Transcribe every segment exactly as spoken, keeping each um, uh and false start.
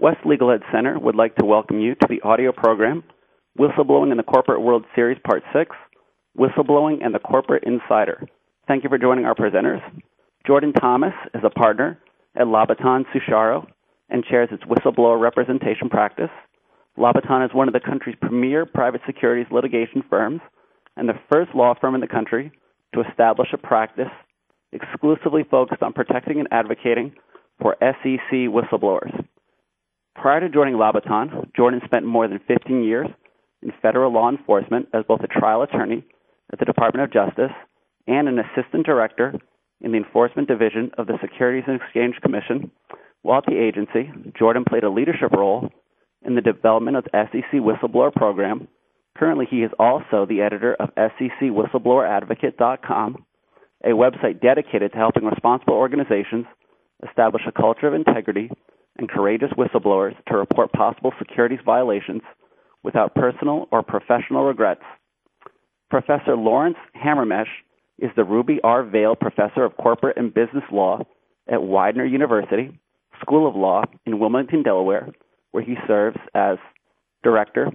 West Legal Ed Center would like to welcome you to the audio program, Whistleblowing in the Corporate World Series Part six, Whistleblowing and the Corporate Insider. Thank you for joining our presenters. Jordan Thomas is a partner at Labaton Sucharo and chairs its whistleblower representation practice. Labaton is one of the country's premier private securities litigation firms and the first law firm in the country to establish a practice exclusively focused on protecting and advocating for S E C whistleblowers. Prior to joining Labaton, Jordan spent more than fifteen years in federal law enforcement as both a trial attorney at the Department of Justice and an assistant director in the Enforcement Division of the Securities and Exchange Commission. While at the agency, Jordan played a leadership role in the development of the S E C Whistleblower Program. Currently, he is also the editor of S E C Whistleblower Advocate dot com, a website dedicated to helping responsible organizations establish a culture of integrity and courageous whistleblowers to report possible securities violations without personal or professional regrets. Professor Lawrence Hamermesh is the Ruby R. Vail Professor of Corporate and Business Law at Widener University School of Law in Wilmington, Delaware, where he serves as director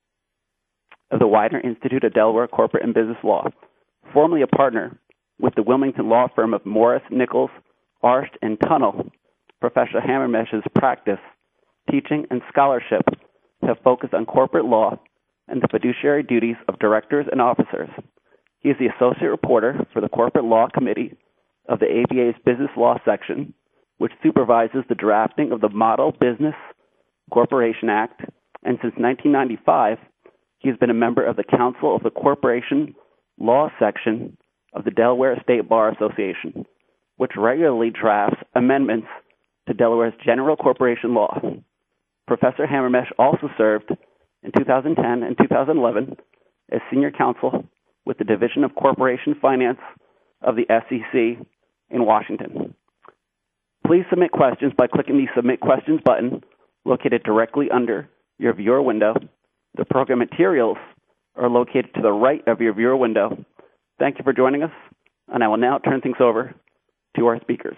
of the Widener Institute of Delaware Corporate and Business Law, formerly a partner with the Wilmington law firm of Morris, Nichols, Arsht, and Tunnell. Professor Hamermesh's practice, teaching, and scholarship have focused on corporate law and the fiduciary duties of directors and officers. He is the associate reporter for the Corporate Law Committee of the A B A's Business Law Section, which supervises the drafting of the Model Business Corporation Act, and since nineteen ninety-five, he has been a member of the Council of the Corporation Law Section of the Delaware State Bar Association, which regularly drafts amendments to Delaware's general corporation law. Professor Hamermesh also served in two thousand ten and two thousand eleven as senior counsel with the Division of Corporation Finance of the S E C in Washington. Please submit questions by clicking the Submit Questions button located directly under your viewer window. The program materials are located to the right of your viewer window. Thank you for joining us, and I will now turn things over to our speakers.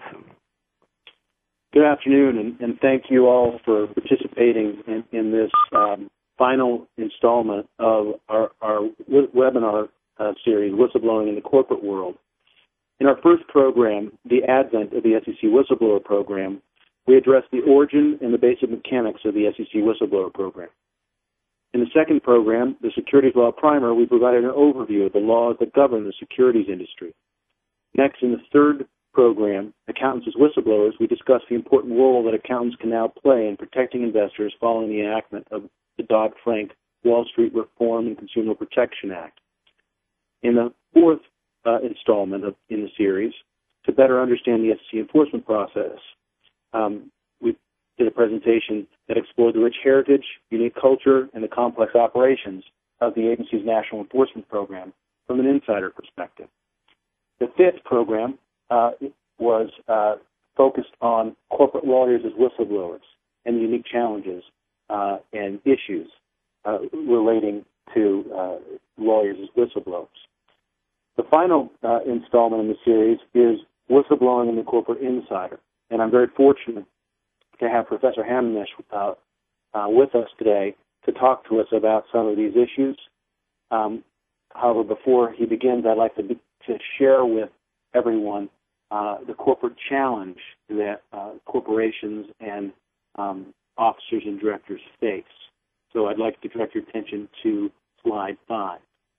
Good afternoon, and, and thank you all for participating in, in this um, final installment of our, our w- webinar uh, series, Whistleblowing in the Corporate World. In our first program, the advent of the S E C Whistleblower Program, we addressed the origin and the basic mechanics of the S E C Whistleblower Program. In the second program, the Securities Law Primer, we provided an overview of the laws that govern the securities industry. Next, in the third program, Accountants as Whistleblowers, we discussed the important role that accountants can now play in protecting investors following the enactment of the Dodd-Frank Wall Street Reform and Consumer Protection Act. In the fourth uh, installment of, in the series, to better understand the S E C enforcement process, um, we did a presentation that explored the rich heritage, unique culture, and the complex operations of the agency's national enforcement program from an insider perspective. The fifth program uh, was uh, focused on corporate lawyers as whistleblowers and the unique challenges uh, and issues uh, relating to uh, lawyers as whistleblowers. The final uh, installment in the series is Whistleblowing in the Corporate Insider, and I'm very fortunate to have Professor Hamermesh uh, uh, with us today to talk to us about some of these issues. Um, however, before he begins, I'd like to, be, to share with everyone uh, the corporate challenge that uh, corporations and um, officers and directors face. So I'd like to direct your attention to slide five.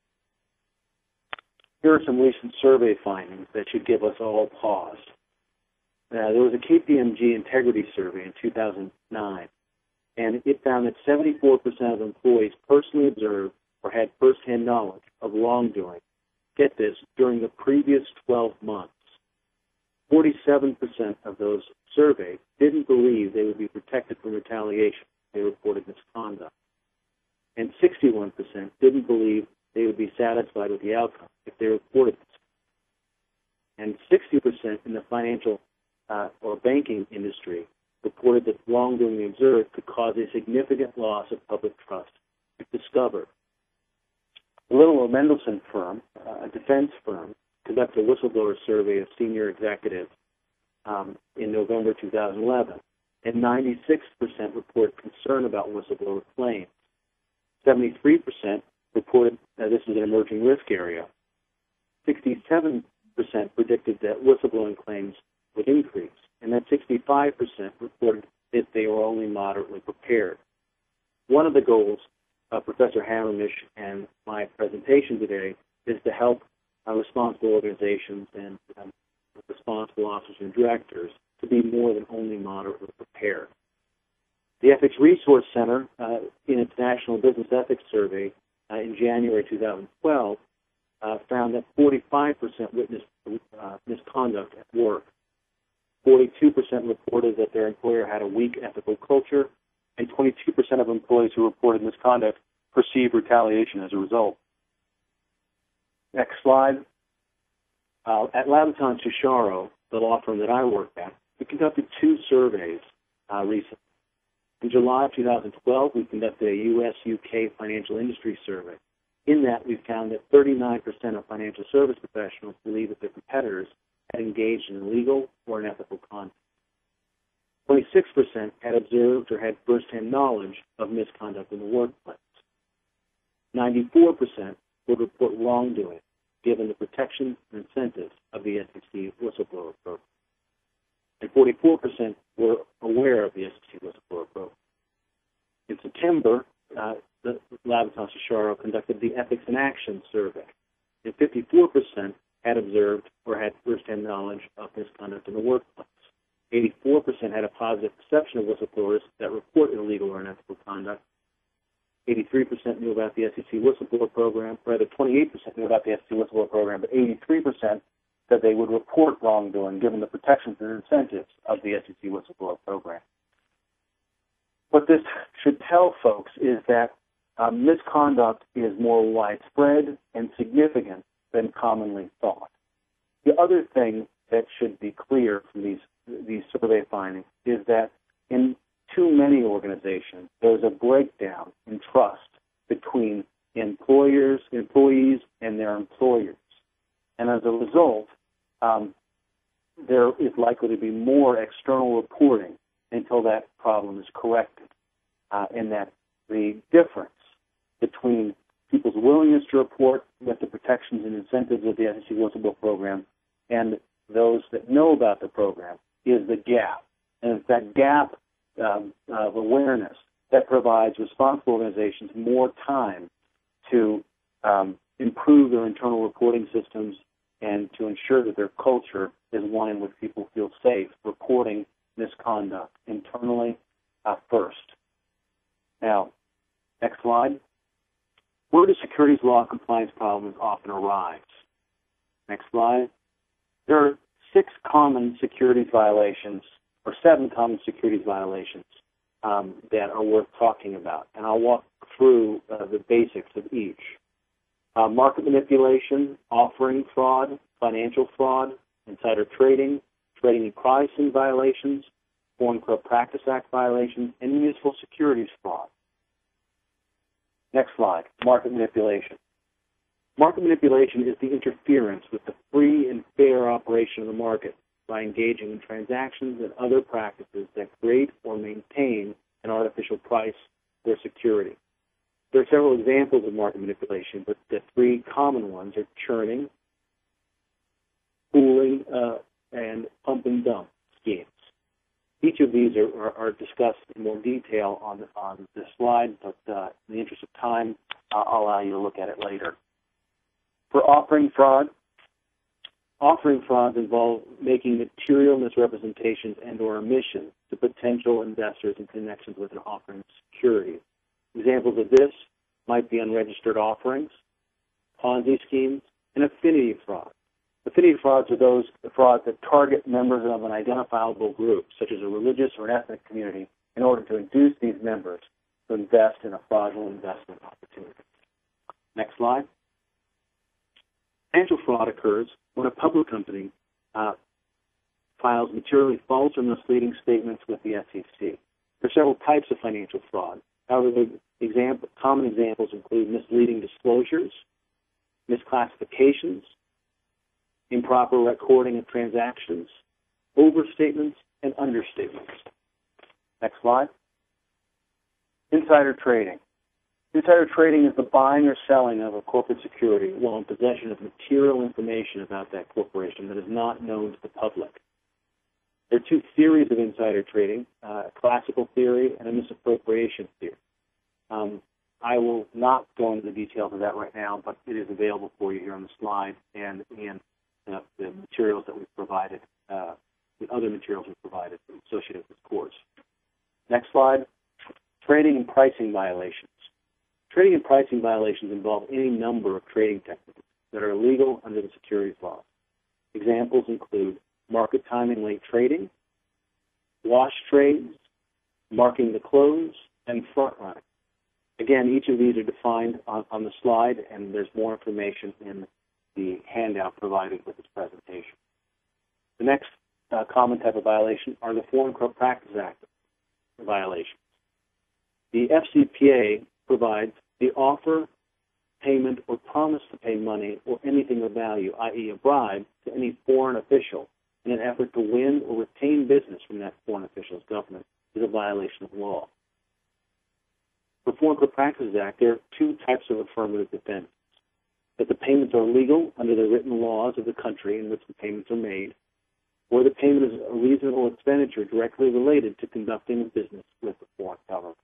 Here are some recent survey findings that should give us all pause. Uh, there was a K P M G integrity survey in two thousand nine, and it found that seventy-four percent of employees personally observed or had firsthand knowledge of wrongdoing, get this, during the previous twelve months. forty-seven percent of those surveyed didn't believe they would be protected from retaliation if they reported misconduct. And sixty-one percent didn't believe they would be satisfied with the outcome if they reported this. And sixty percent in the financial uh, or banking industry reported that wrongdoing observed could cause a significant loss of public trust if discovered. The Little Mendelson firm, uh, a defense firm, conducted a whistleblower survey of senior executives um, in November two thousand eleven. and ninety-six percent reported concern about whistleblower claims. seventy-three percent reported that this is an emerging risk area. sixty-seven percent predicted that whistleblowing claims would increase, and that sixty-five percent reported that they were only moderately prepared. One of the goals of Professor Hammermish and my presentation today is to help uh, responsible organizations and um, responsible officers and directors to be more than only moderately prepared. The Ethics Resource Center, uh, in its National Business Ethics Survey uh, in January two thousand twelve, uh, found that forty-five percent witnessed uh, misconduct at work. forty-two percent reported that their employer had a weak ethical culture, and twenty-two percent of employees who reported misconduct perceived retaliation as a result. Next slide. Uh, at Labaton Ciuciaro, the law firm that I work at, we conducted two surveys uh, recently. In July of two thousand twelve, we conducted a U S U K financial industry survey. In that, we found that thirty-nine percent of financial service professionals believe that their competitors had engaged in illegal or unethical conduct. twenty-six percent had observed or had first-hand knowledge of misconduct in the workplace. ninety-four percent would report wrongdoing, given the protections and incentives of the S E C whistleblower program. And forty-four percent were aware of the S E C whistleblower program. In September, uh, the Labaton Ciuciaro conducted the Ethics in Action survey, and fifty-four percent had observed or had first-hand knowledge of misconduct in the workplace. eighty-four percent had a positive perception of whistleblowers that report illegal or unethical conduct. eighty-three percent knew about the S E C whistleblower program, rather twenty-eight percent knew about the S E C whistleblower program, but eighty-three percent said they would report wrongdoing given the protections and incentives of the S E C whistleblower program. What this should tell folks is that uh, misconduct is more widespread and significant than commonly thought. The other thing that should be clear from these these survey findings is that in too many organizations, there's a breakdown in trust between employers, employees, and their employers. And as a result, um, there is likely to be more external reporting until that problem is corrected. Uh, and that the difference between people's willingness to report with the protections and incentives of the S E C whistleblower program and those that know about the program is the gap. And it's that gap um, of awareness that provides responsible organizations more time to um, improve their internal reporting systems and to ensure that their culture is one in which people feel safe reporting misconduct internally uh, first. Now, next slide. Where do securities law compliance problems often arise? Next slide. There are six common securities violations, or seven common securities violations um, that are worth talking about, and I'll walk through uh, the basics of each. Uh, market manipulation, offering fraud, financial fraud, insider trading, trading and pricing violations, Foreign Corrupt Practice Act violations, and municipal securities fraud. Next slide, market manipulation. Market manipulation is the interference with the free and fair operation of the market by engaging in transactions and other practices that create or maintain an artificial price or security. There are several examples of market manipulation, but the three common ones are churning, pooling, uh, and pump and dump schemes. Each of these are, are, are discussed in more detail on, on this slide, but uh, in the interest of time, uh, I'll allow you to look at it later. For offering fraud, offering frauds involve making material misrepresentations and or omissions to potential investors in connections with an offering security. Examples of this might be unregistered offerings, Ponzi schemes, and affinity fraud. Affinity frauds are those frauds that target members of an identifiable group, such as a religious or an ethnic community, in order to induce these members to invest in a fraudulent investment opportunity. Next slide. Financial fraud occurs when a public company uh, files materially false or misleading statements with the S E C. There are several types of financial fraud. However, the example, common examples include misleading disclosures, misclassifications, improper recording of transactions, overstatements, and understatements. Next slide. Insider trading. Insider trading is the buying or selling of a corporate security while in possession of material information about that corporation that is not known to the public. There are two theories of insider trading, uh, a classical theory and a misappropriation theory. Um, I will not go into the details of that right now, but it is available for you here on the slide and in uh, the materials that we've provided, uh, the other materials we've provided associated with this course. Next slide. Trading and pricing violations. Trading and pricing violations involve any number of trading techniques that are illegal under the securities laws. Examples include market timing late trading, wash trades, marking the close, and front running. Again, each of these are defined on, on the slide, and there's more information in the handout provided with this presentation. The next uh, common type of violation are the Foreign Corrupt Practices Act violations. The F C P A provides the offer, payment, or promise to pay money or anything of value, that is a bribe, to any foreign official in an effort to win or retain business from that foreign official's government is a violation of law. For the Foreign Corrupt Practices Act, there are two types of affirmative defense: that the payments are legal under the written laws of the country in which the payments are made, or the payment is a reasonable expenditure directly related to conducting a business with the foreign government.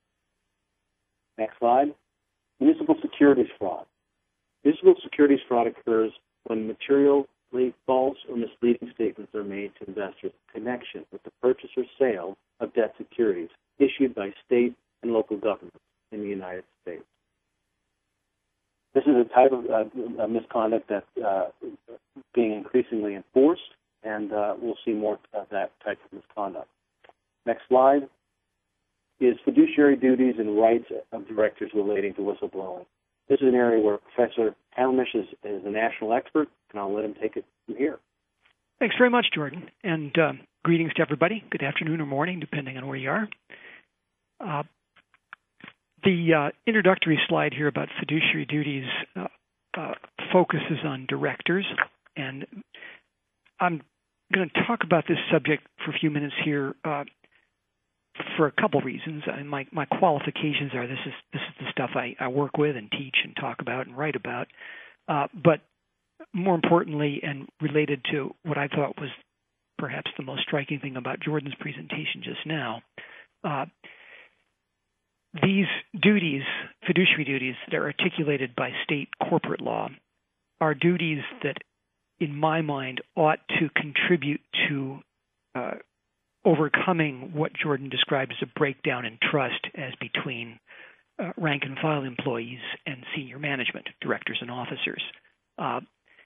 Next slide. Municipal securities fraud. Municipal securities fraud occurs when materially false or misleading statements are made to investors in connection with the purchase or sale of debt securities issued by state and local governments in the United States. This is a type of uh, misconduct that's uh, being increasingly enforced, and uh, we'll see more of that type of misconduct. Next slide is fiduciary duties and rights of directors relating to whistleblowing. This is an area where Professor Halmish is, is a national expert, and I'll let him take it from here. Thanks very much, Jordan, and uh, greetings to everybody. Good afternoon or morning, depending on where you are. Uh, the uh, introductory slide here about fiduciary duties uh, uh, focuses on directors, and I'm going to talk about this subject for a few minutes here uh, for a couple reasons. I mean, my, my qualifications are this is this is the stuff I, I work with and teach and talk about and write about. Uh, but more importantly, and related to what I thought was perhaps the most striking thing about Jordan's presentation just now, uh, these duties, fiduciary duties that are articulated by state corporate law, are duties that, in my mind, ought to contribute to uh, overcoming what Jordan described as a breakdown in trust as between uh, rank and file employees and senior management, directors and officers. Uh,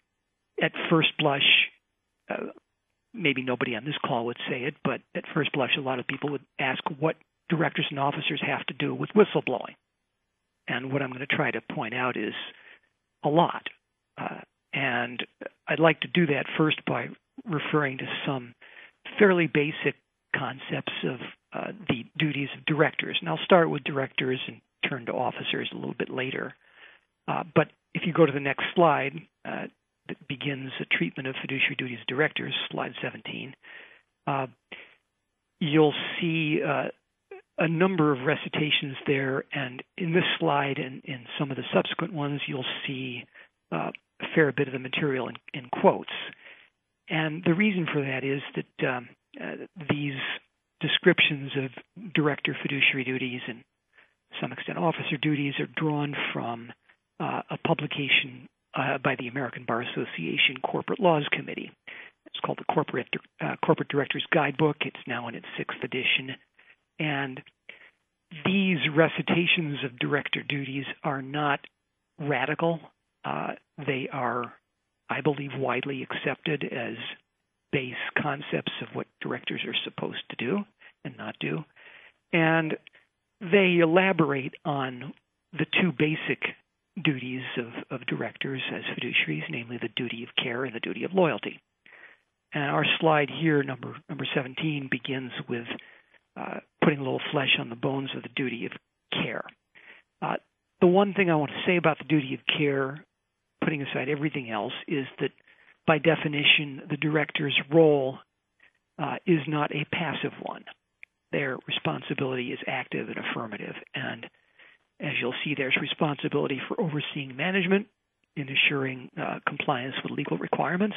at first blush, uh, maybe nobody on this call would say it, but at first blush, a lot of people would ask what directors and officers have to do with whistleblowing. And what I'm going to try to point out is a lot. Uh, and I'd like to do that first by referring to some fairly basic concepts of uh, the duties of directors. And I'll start with directors and turn to officers a little bit later. Uh, but if you go to the next slide, uh, that begins the treatment of fiduciary duties of directors, slide seventeen, uh, you'll see uh, a number of recitations there. And in this slide and in some of the subsequent ones, you'll see uh, a fair bit of the material in, in quotes. And the reason for that is that um, uh, these descriptions of director fiduciary duties and to some extent officer duties are drawn from uh, a publication uh, by the American Bar Association Corporate Laws Committee. It's called the Corporate, uh, Corporate Director's Guidebook. It's now in its sixth edition. And these recitations of director duties are not radical. Uh, they are, I believe, widely accepted as base concepts of what directors are supposed to do and not do. And they elaborate on the two basic duties of, of directors as fiduciaries, namely the duty of care and the duty of loyalty. And our slide here, number number seventeen, begins with uh, putting a little flesh on the bones of the duty of care. Uh, the one thing I want to say about the duty of care, putting aside everything else, is that by definition, the director's role uh, is not a passive one. their responsibility is active and affirmative. And as you'll see, there's responsibility for overseeing management in assuring uh, compliance with legal requirements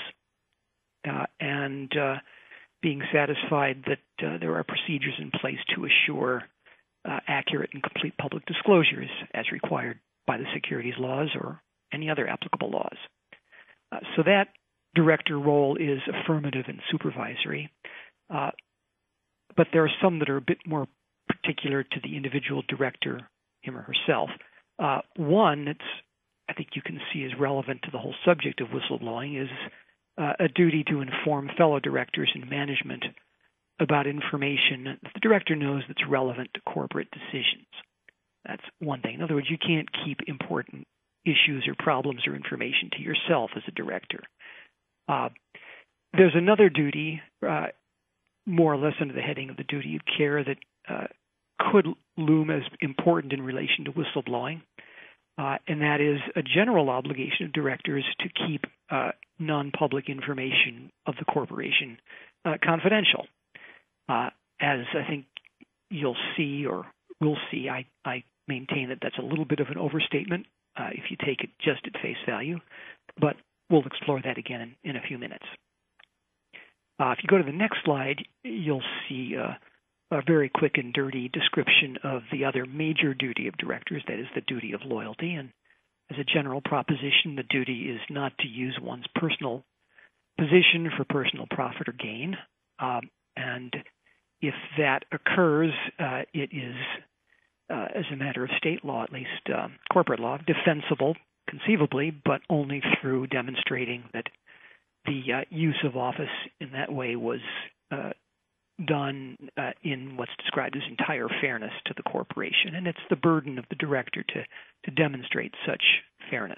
uh, and uh, being satisfied that uh, there are procedures in place to assure uh, accurate and complete public disclosures as required by the securities laws or any other applicable laws. Uh, so that director role is affirmative and supervisory, uh, but there are some that are a bit more particular to the individual director, him or herself. Uh, one that's I think you can see is relevant to the whole subject of whistleblowing is uh, a duty to inform fellow directors and management about information that the director knows that's relevant to corporate decisions. That's one thing. In other words, you can't keep important issues or problems or information to yourself as a director. Uh, there's another duty, uh, more or less under the heading of the duty of care, that uh, could loom as important in relation to whistleblowing, uh, and that is a general obligation of directors to keep uh, non-public information of the corporation uh, confidential. Uh, as I think you'll see or will see, I, I maintain that that's a little bit of an overstatement uh, if you take it just at face value, but we'll explore that again in, in a few minutes. Uh, if you go to the next slide, you'll see uh, a very quick and dirty description of the other major duty of directors, that is the duty of loyalty. And as a general proposition, the duty is not to use one's personal position for personal profit or gain. Um, and if that occurs, uh, it is, uh, as a matter of state law, at least uh, corporate law, defensible conceivably, but only through demonstrating that the uh, use of office in that way was uh, done uh, in what's described as entire fairness to the corporation. And it's the burden of the director to, to demonstrate such fairness.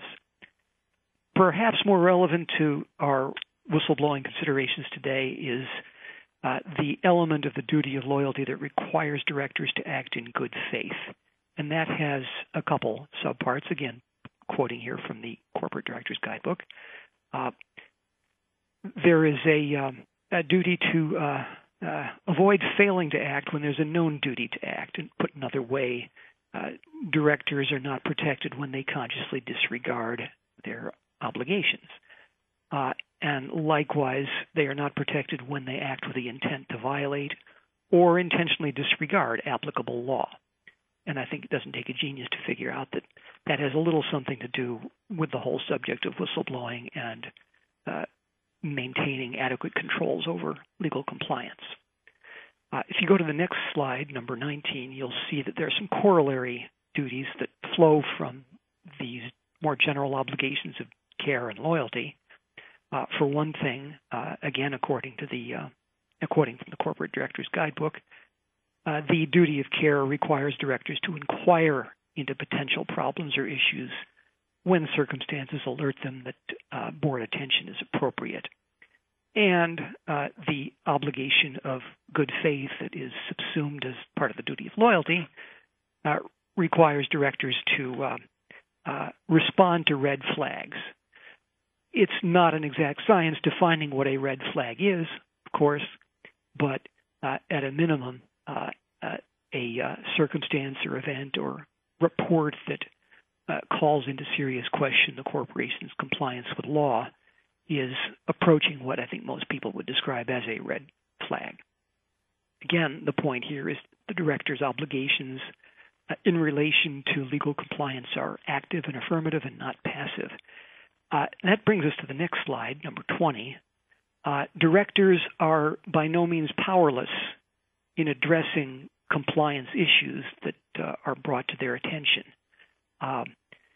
Perhaps more relevant to our whistleblowing considerations today is uh, the element of the duty of loyalty that requires directors to act in good faith. And that has a couple subparts, again, quoting here from the Corporate Directors Guidebook. Uh, there is a, um, a duty to uh, uh, avoid failing to act when there's a known duty to act. And put another way, uh, directors are not protected when they consciously disregard their obligations. Uh, and likewise, they are not protected when they act with the intent to violate or intentionally disregard applicable law. And I think it doesn't take a genius to figure out that that has a little something to do with the whole subject of whistleblowing and uh, maintaining adequate controls over legal compliance. Uh, if you go to the next slide, number nineteen, you'll see that there are some corollary duties that flow from these more general obligations of care and loyalty. Uh, for one thing, uh, again, according to the uh, according from the Corporate Directors Guidebook, Uh, the duty of care requires directors to inquire into potential problems or issues when circumstances alert them that uh, board attention is appropriate. And uh, the obligation of good faith that is subsumed as part of the duty of loyalty uh, requires directors to uh, uh, respond to red flags. It's not an exact science defining what a red flag is, of course, but uh, at a minimum, Uh, uh, a uh, circumstance or event or report that uh, calls into serious question the corporation's compliance with law is approaching what I think most people would describe as a red flag. Again, the point here is the director's obligations uh, in relation to legal compliance are active and affirmative and not passive. Uh, and that brings us to the next slide, number twenty. Uh, directors are by no means powerless in addressing compliance issues that uh, are brought to their attention. Um,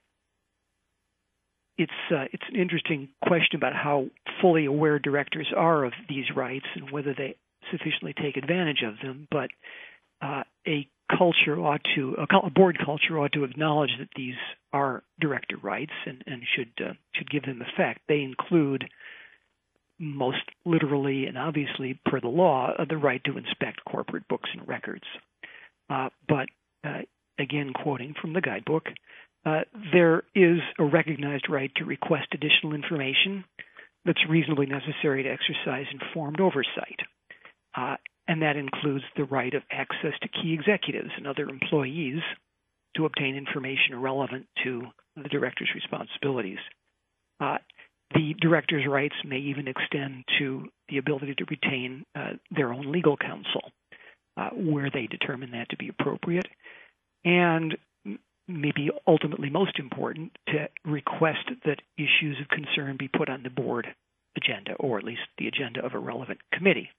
it's uh, it's an interesting question about how fully aware directors are of these rights and whether they sufficiently take advantage of them. But uh, a culture ought to a board culture ought to acknowledge that these are director rights and and should uh, should give them effect. They include, most literally and obviously per the law, uh, the right to inspect corporate books and records. Uh, but uh, again, quoting from the guidebook, uh, there is a recognized right to request additional information that's reasonably necessary to exercise informed oversight. Uh, and and that includes the right of access to key executives and other employees to obtain information relevant to the director's responsibilities. Uh, the director's rights may even extend to the ability to retain uh, their own legal counsel uh, where they determine that to be appropriate, and maybe ultimately most important, to request that issues of concern be put on the board agenda, or at least the agenda of a relevant committee.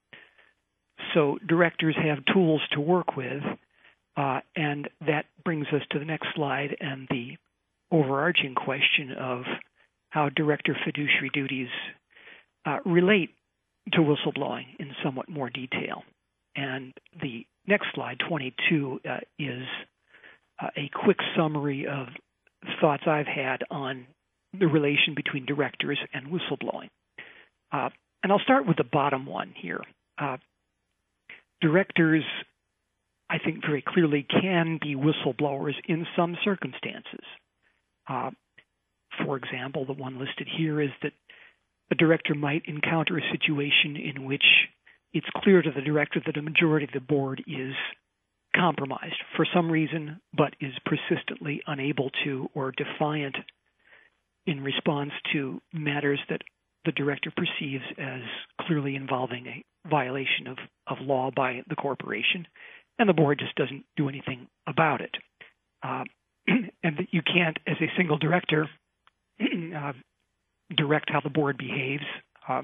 So directors have tools to work with, uh, and that brings us to the next slide and the overarching question of how director fiduciary duties uh, relate to whistleblowing in somewhat more detail. And the next slide, twenty-two, uh, is uh, a quick summary of thoughts I've had on the relation between directors and whistleblowing. Uh, and I'll start with the bottom one here. Uh, directors, I think very clearly, can be whistleblowers in some circumstances. Uh, for example, the one listed here is that a director might encounter a situation in which it's clear to the director that a majority of the board is compromised for some reason, but is persistently unable to or defiant in response to matters that the director perceives as clearly involving a violation of, of law by the corporation, and the board just doesn't do anything about it. Uh, and that you can't, as a single director, uh, direct how the board behaves. Uh,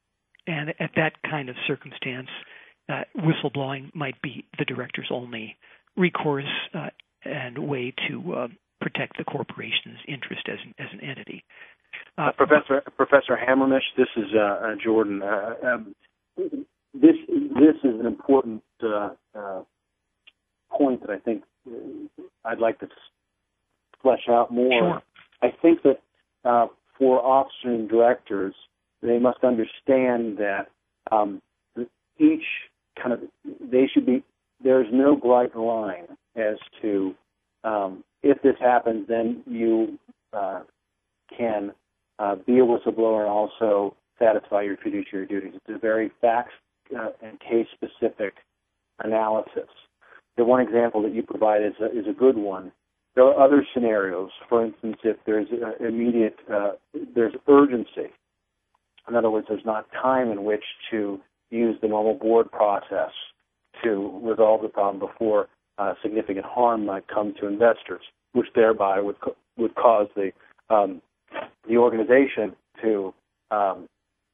and at that kind of circumstance, uh, whistleblowing might be the director's only recourse uh, and way to uh, protect the corporation's interest as an, as an entity. Uh, Professor Professor Hammermish, this is uh, uh, Jordan. Uh, um, this this is an important uh, uh, point that I think I'd like to flesh out more. Sure. I think that uh, for officers and directors, they must understand that um, each kind of they should be. There's no bright line as to um, if this happens, then you uh, can. Uh, be a whistleblower and also satisfy your fiduciary duties. It's a very fact uh, and case-specific analysis. The one example that you provide is a, is a good one. There are other scenarios. For instance, if there's uh, immediate, uh, there's urgency. In other words, there's not time in which to use the normal board process to resolve the problem before uh, significant harm might come to investors, which thereby would co- would cause the um, the organization to um,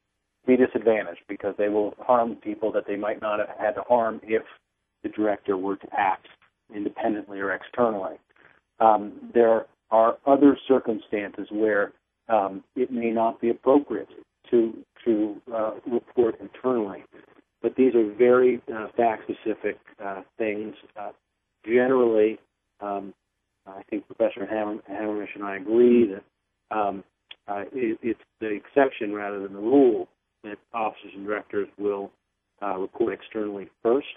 be disadvantaged because they will harm people that they might not have had to harm if the director were to act independently or externally. Um, there are other circumstances where um, it may not be appropriate to to uh, report internally, but these are very uh, fact-specific uh, things. Uh, generally, um, I think Professor Hammer, Hammermish and I agree that Um, uh, it, it's the exception rather than the rule that officers and directors will uh, report externally first.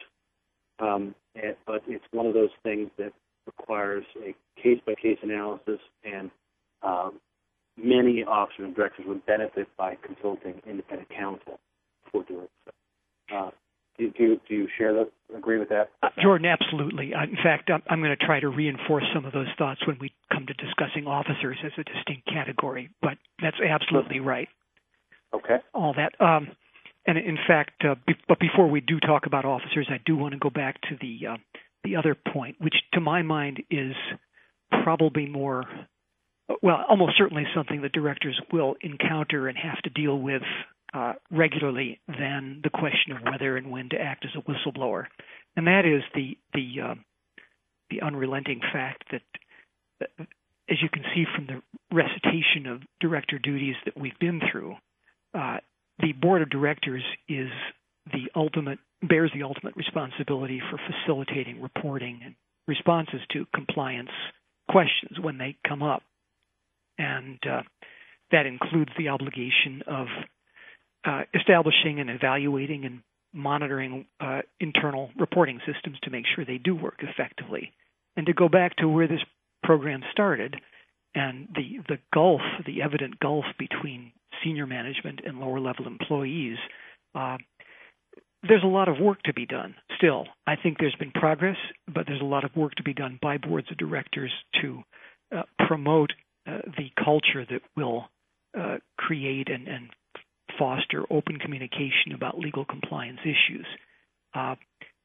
Um, and, but it's one of those things that requires a case-by-case analysis, and um, many officers and directors would benefit by consulting independent counsel before doing so. Uh, Do, do, do you share that, agree with that? Uh, Jordan, absolutely. Uh, in fact, I'm, I'm going to try to reinforce some of those thoughts when we come to discussing officers as a distinct category, but that's absolutely right. Okay. All that. Um, and in fact, uh, be, but before we do talk about officers, I do want to go back to the uh, the other point, which to my mind is probably more, well, almost certainly something that directors will encounter and have to deal with Uh, regularly than the question of whether and when to act as a whistleblower, and that is the the uh, the unrelenting fact that, uh, as you can see from the recitation of director duties that we've been through, uh, the board of directors is the ultimate bears the ultimate responsibility for facilitating reporting and responses to compliance questions when they come up, and uh, that includes the obligation of Uh, establishing and evaluating and monitoring uh, internal reporting systems to make sure they do work effectively. And to go back to where this program started and the, the gulf, the evident gulf between senior management and lower level employees, uh, there's a lot of work to be done still. I think there's been progress, but there's a lot of work to be done by boards of directors to uh, promote uh, the culture that will uh, create and, and foster open communication about legal compliance issues. Uh,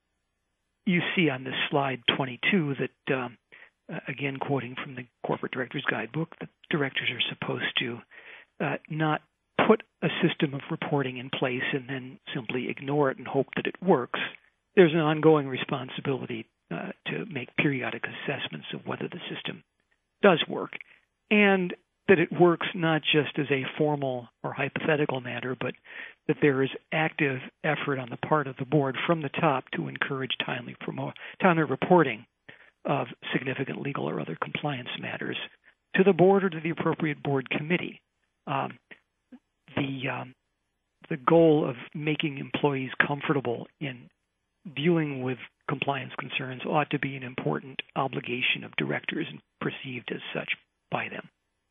you see on this slide twenty-two that, um, again, quoting from the Corporate Directors Guidebook, that directors are supposed to uh, not put a system of reporting in place and then simply ignore it and hope that it works. There's an ongoing responsibility uh, to make periodic assessments of whether the system does work, and that it works not just as a formal or hypothetical matter, but that there is active effort on the part of the board from the top to encourage timely, promo- timely reporting of significant legal or other compliance matters to the board or to the appropriate board committee. Um, the um, the goal of making employees comfortable in dealing with compliance concerns ought to be an important obligation of directors and perceived as such by them.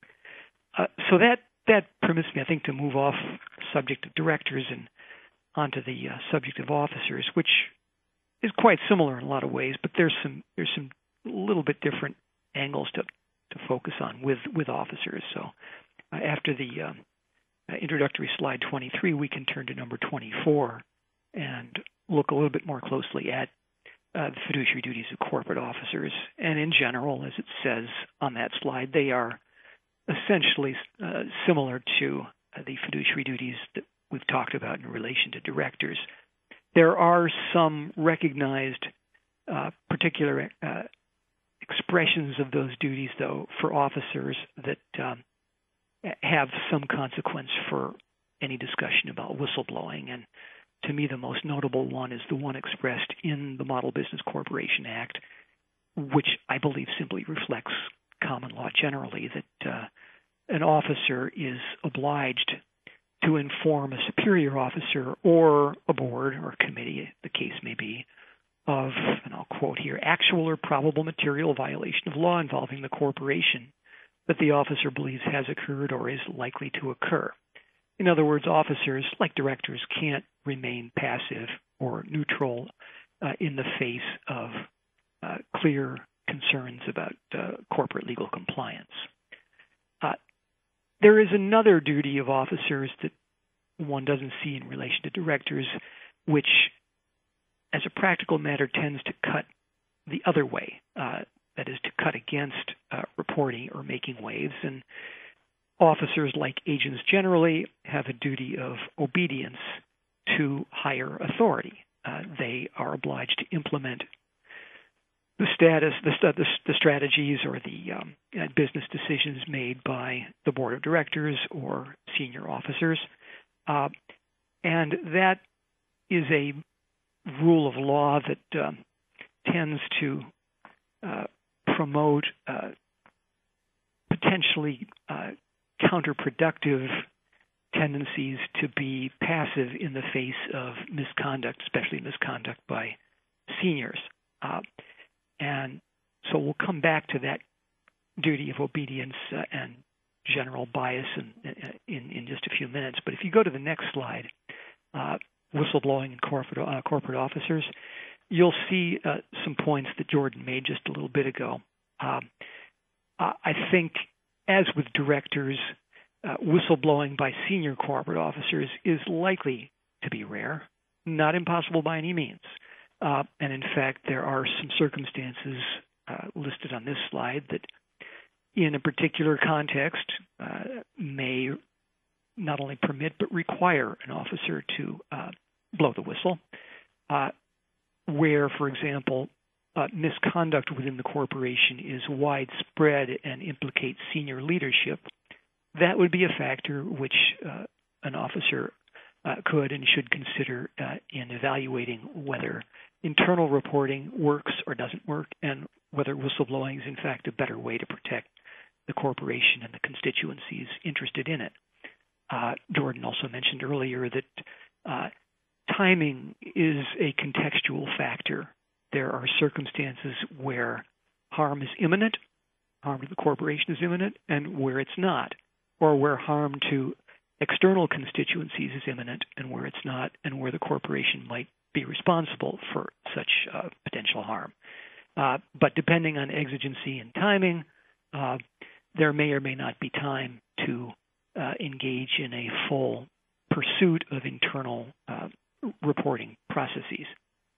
Uh, so that that permits me, I think, to move off the subject of directors and onto the uh, subject of officers, which is quite similar in a lot of ways, but there's some there's some little bit different angles to to focus on with with officers. So uh, after the um, uh, introductory slide twenty-three, we can turn to number twenty-four and look a little bit more closely at uh, the fiduciary duties of corporate officers. And in general, as it says on that slide, they are essentially uh, similar to uh, the fiduciary duties that we've talked about in relation to directors. There are some recognized uh, particular uh, expressions of those duties, though, for officers that um, have some consequence for any discussion about whistleblowing. And to me, the most notable one is the one expressed in the Model Business Corporation Act, which I believe simply reflects common law generally, that uh, an officer is obliged to inform a superior officer or a board or committee, the case may be, of, and I'll quote here, actual or probable material violation of law involving the corporation that the officer believes has occurred or is likely to occur. In other words, officers, like directors, can't remain passive or neutral uh, in the face of uh, clear concerns about uh, corporate legal compliance. Uh, there is another duty of officers that one doesn't see in relation to directors, which, as a practical matter, tends to cut the other way, uh, that is, to cut against uh, reporting or making waves. And officers, like agents generally, have a duty of obedience to higher authority. Uh, they are obliged to implement the status, the, the, the strategies or the um, business decisions made by the board of directors or senior officers. Uh, and that is a rule of law that um, tends to uh, promote uh, potentially uh, counterproductive tendencies to be passive in the face of misconduct, especially misconduct by seniors. Uh, and so we'll come back to that duty of obedience uh, and general bias in, in, in just a few minutes. But if you go to the next slide, uh, whistleblowing and corporate, uh, corporate officers, you'll see uh, some points that Jordan made just a little bit ago. Um, I think, as with directors, uh, whistleblowing by senior corporate officers is likely to be rare, not impossible by any means. Uh, and in fact, there are some circumstances uh, listed on this slide that, in a particular context, uh, may not only permit but require an officer to uh, blow the whistle, uh, where, for example, uh, misconduct within the corporation is widespread and implicates senior leadership. That would be a factor which uh, an officer uh, could and should consider uh, in evaluating whether internal reporting works or doesn't work, and whether whistleblowing is in fact a better way to protect the corporation and the constituencies interested in it. Uh, Jordan also mentioned earlier that uh, timing is a contextual factor. There are circumstances where harm is imminent, harm to the corporation is imminent, and where it's not, or where harm to external constituencies is imminent and where it's not, and where the corporation might be responsible for such uh, potential harm. Uh, but depending on exigency and timing, uh, there may or may not be time to uh, engage in a full pursuit of internal uh, reporting processes.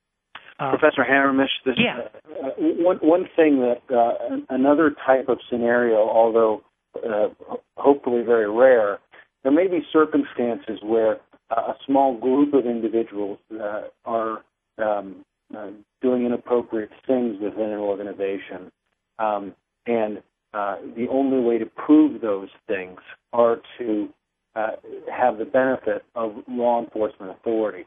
Uh, Professor Hammermish, this, yeah. uh, one, one thing that uh, another type of scenario, although uh, hopefully very rare, there may be circumstances where uh, a small group of individuals uh, are um, uh, doing inappropriate things within an organization, um, and uh, the only way to prove those things are to uh, have the benefit of law enforcement authorities.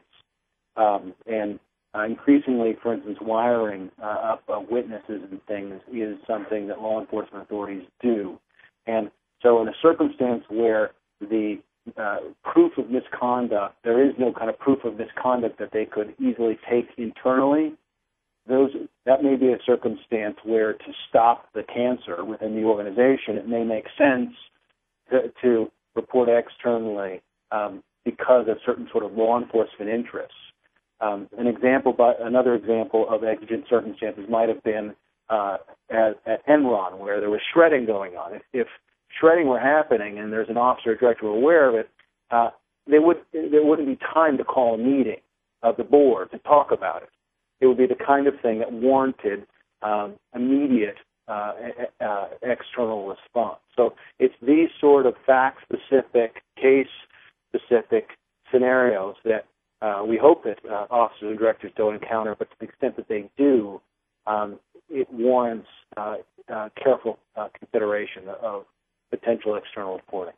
Um, and Uh, increasingly, for instance, wiring uh, up uh, witnesses and things is something that law enforcement authorities do. And so in a circumstance where the uh, proof of misconduct, there is no kind of proof of misconduct that they could easily take internally, those that may be a circumstance where to stop the cancer within the organization, it may make sense to, to report externally um, because of certain sort of law enforcement interests. Um, an example, by, another example of exigent circumstances might have been uh, at, at Enron, where there was shredding going on. If, if shredding were happening and there's an officer or director aware of it, uh, they would, there wouldn't be time to call a meeting of the board to talk about it. It would be the kind of thing that warranted um, immediate uh, uh, external response. So it's these sort of fact-specific, case-specific scenarios that Uh, we hope that uh, officers and directors don't encounter, but to the extent that they do, um, it warrants uh, uh, careful uh, consideration of potential external reporting.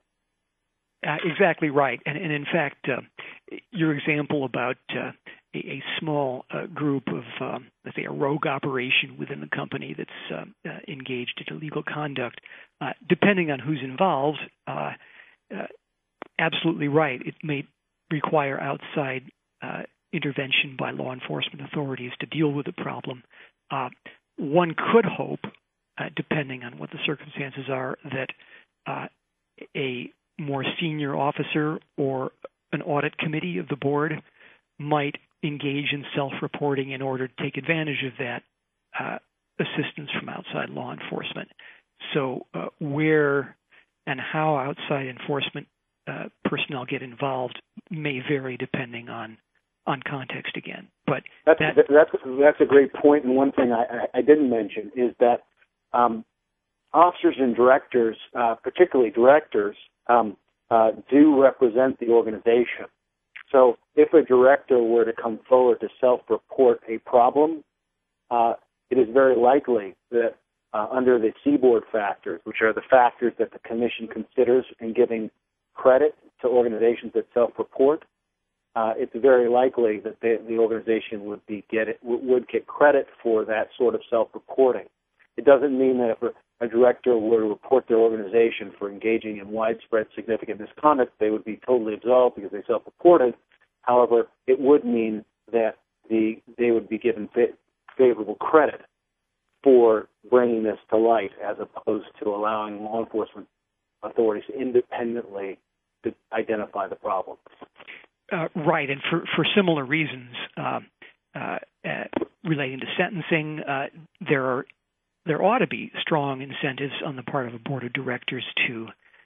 Uh, exactly right. And, and in fact, uh, your example about uh, a, a small uh, group of, um, let's say, a rogue operation within the company that's uh, uh, engaged in illegal conduct, uh, depending on who's involved, uh, uh, absolutely right. It may require outside uh, intervention by law enforcement authorities to deal with the problem. Uh, one could hope, uh, depending on what the circumstances are, that uh, a more senior officer or an audit committee of the board might engage in self-reporting in order to take advantage of that uh, assistance from outside law enforcement. So uh, where and how outside enforcement Uh, personnel get involved may vary depending on on context again. But that's that, that's that's a great point. And one thing I, I didn't mention is that um, officers and directors, uh, particularly directors, um, uh, do represent the organization. So if a director were to come forward to self-report a problem, uh, it is very likely that uh, under the C-board factors, which are the factors that the commission considers in giving credit to organizations that self-report, uh, it's very likely that the, the organization would be get it, would get credit for that sort of self-reporting. It doesn't mean that if a, a director were to report their organization for engaging in widespread significant misconduct, they would be totally absolved because they self-reported. However, it would mean that the they would be given fa- favorable credit for bringing this to light, as opposed to allowing law enforcement authorities independently to identify the problem. Uh, right, and for, for similar reasons uh, uh, uh, relating to sentencing, uh, there are there ought to be strong incentives on the part of a board of directors to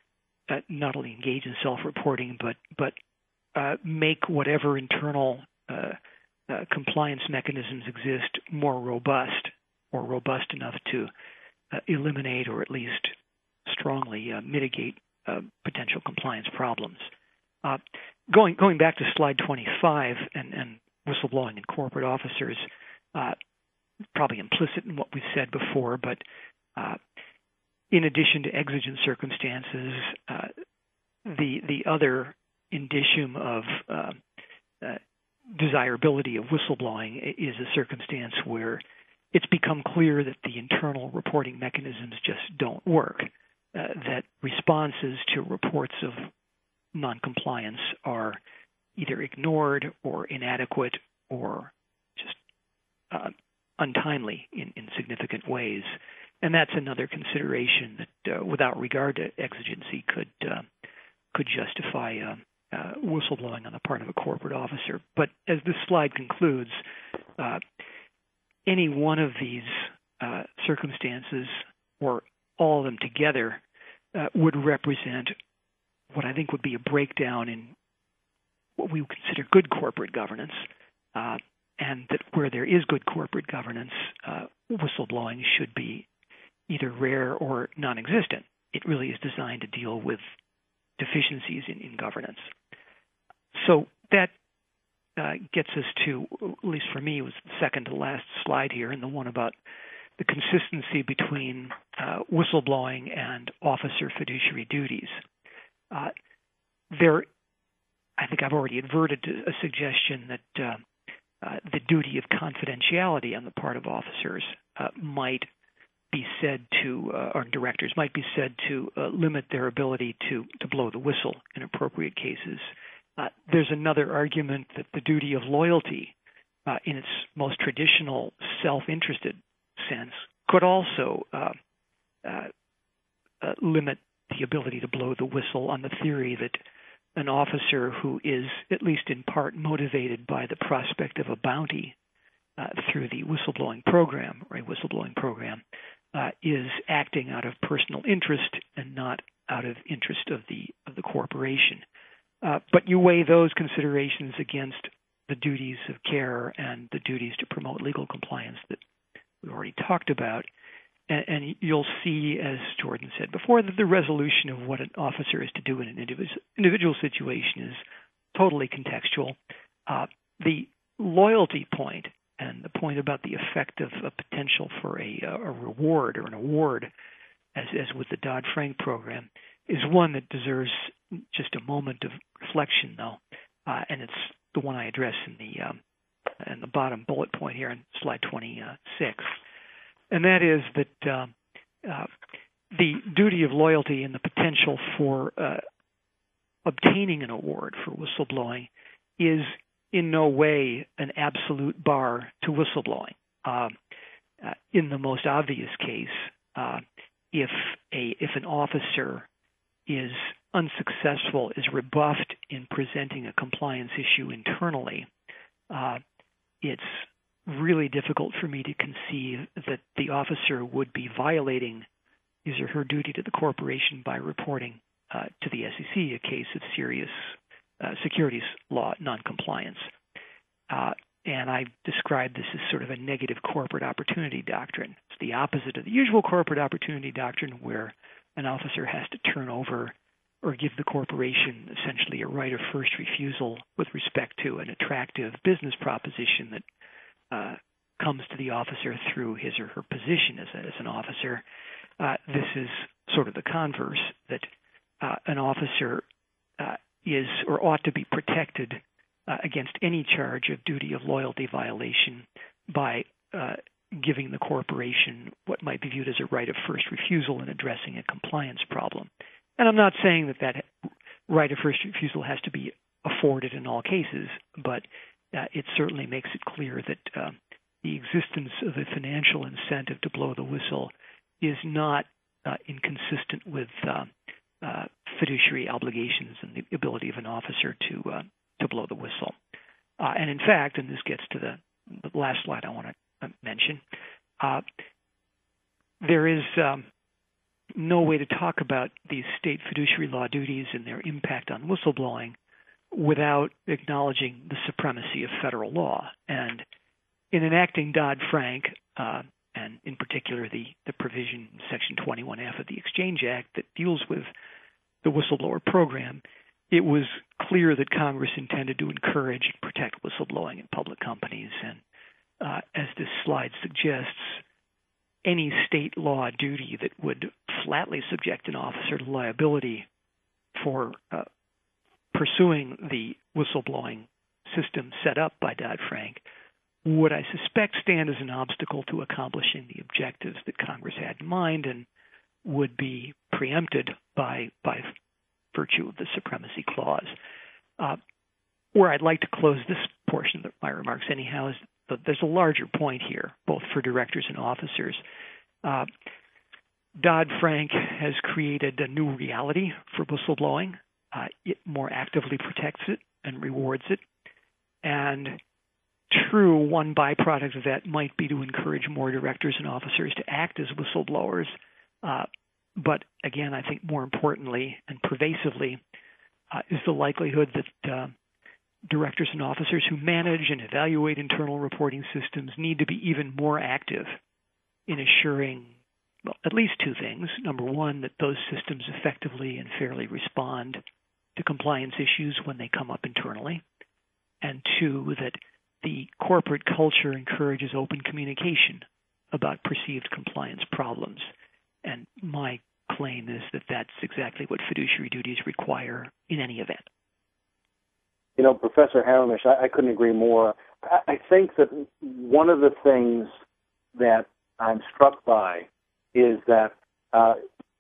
uh, not only engage in self-reporting, but but uh, make whatever internal uh, uh, compliance mechanisms exist more robust, or robust enough to uh, eliminate or at least strongly uh, mitigate uh, potential compliance problems. Uh, going going back to slide twenty-five and, and whistleblowing in corporate officers, uh, probably implicit in what we've said before, but uh, in addition to exigent circumstances, uh, the the other indicium of uh, uh, desirability of whistleblowing is a circumstance where it's become clear that the internal reporting mechanisms just don't work. Uh, that responses to reports of noncompliance are either ignored or inadequate or just uh, untimely in, in significant ways. And that's another consideration that, uh, without regard to exigency, could uh, could justify uh, uh, whistleblowing on the part of a corporate officer. But as this slide concludes, uh, any one of these uh, circumstances, or all of them together, uh, would represent what I think would be a breakdown in what we would consider good corporate governance, uh, and that where there is good corporate governance, uh, whistleblowing should be either rare or non-existent. It really is designed to deal with deficiencies in, in governance. So that uh, gets us to, at least for me, was the second to last slide here, and the one about the consistency between uh, whistleblowing and officer fiduciary duties. Uh, there, I think I've already adverted to a suggestion that uh, uh, the duty of confidentiality on the part of officers uh, might be said to, uh, or directors might be said to uh, limit their ability to, to blow the whistle in appropriate cases. Uh, there's another argument that the duty of loyalty, uh, in its most traditional self-interested sense, could also uh, uh, uh, limit the ability to blow the whistle on the theory that an officer who is at least in part motivated by the prospect of a bounty uh, through the whistleblowing program, or a whistleblowing program, uh, is acting out of personal interest and not out of interest of the of the corporation. Uh, but you weigh those considerations against the duties of care and the duties to promote legal compliance that we already talked about, and, and you'll see, as Jordan said before, that the resolution of what an officer is to do in an individual, individual situation is totally contextual. Uh, the loyalty point and the point about the effect of a potential for a, a reward or an award, as, as with the Dodd-Frank program, is one that deserves just a moment of reflection, though, uh, and it's the one I address in the um, in the bottom bullet point here on slide twenty-six, and that is that uh, uh, the duty of loyalty and the potential for uh, obtaining an award for whistleblowing is in no way an absolute bar to whistleblowing. Uh, uh, in the most obvious case, uh, if a if an officer is unsuccessful, is rebuffed in presenting a compliance issue internally, uh, it's really difficult for me to conceive that the officer would be violating his or her duty to the corporation by reporting uh, to the S E C a case of serious uh, securities law noncompliance. Uh, and I describe this as sort of a negative corporate opportunity doctrine. It's the opposite of the usual corporate opportunity doctrine, where an officer has to turn over or give the corporation essentially a right of first refusal with respect to an attractive business proposition that uh, comes to the officer through his or her position as, a, as an officer. Uh, this is sort of the converse, that uh, an officer uh, is or ought to be protected uh, against any charge of duty of loyalty violation by uh, giving the corporation what might be viewed as a right of first refusal in addressing a compliance problem. And I'm not saying that that right of first refusal has to be afforded in all cases, but uh, it certainly makes it clear that uh, the existence of a financial incentive to blow the whistle is not uh, inconsistent with uh, uh, fiduciary obligations and the ability of an officer to uh, to blow the whistle. Uh, and in fact, and this gets to the, the last slide I want to mention, uh, there is um, no way to talk about these state fiduciary law duties and their impact on whistleblowing without acknowledging the supremacy of federal law. And in enacting Dodd-Frank, uh, and in particular the, the provision in Section twenty-one F of the Exchange Act that deals with the whistleblower program, it was clear that Congress intended to encourage and protect whistleblowing in public companies. And uh, as this slide suggests, any state law duty that would flatly subject an officer to liability for uh, pursuing the whistleblowing system set up by Dodd-Frank would, I suspect, stand as an obstacle to accomplishing the objectives that Congress had in mind, and would be preempted by by virtue of the supremacy clause. Uh, where I'd like to close this portion of my remarks, anyhow, is that there's a larger point here, both for directors and officers. Uh, Dodd-Frank has created a new reality for whistleblowing. uh, it more actively protects it and rewards it. And true, one byproduct of that might be to encourage more directors and officers to act as whistleblowers. Uh, but again, I think more importantly and pervasively uh, is the likelihood that uh, directors and officers who manage and evaluate internal reporting systems need to be even more active in assuring, well, at least two things. Number one, that those systems effectively and fairly respond to compliance issues when they come up internally. And two, that the corporate culture encourages open communication about perceived compliance problems. And my claim is that that's exactly what fiduciary duties require in any event. You know, Professor Hammermish, I, I couldn't agree more. I, I think that one of the things that I'm struck by is that uh,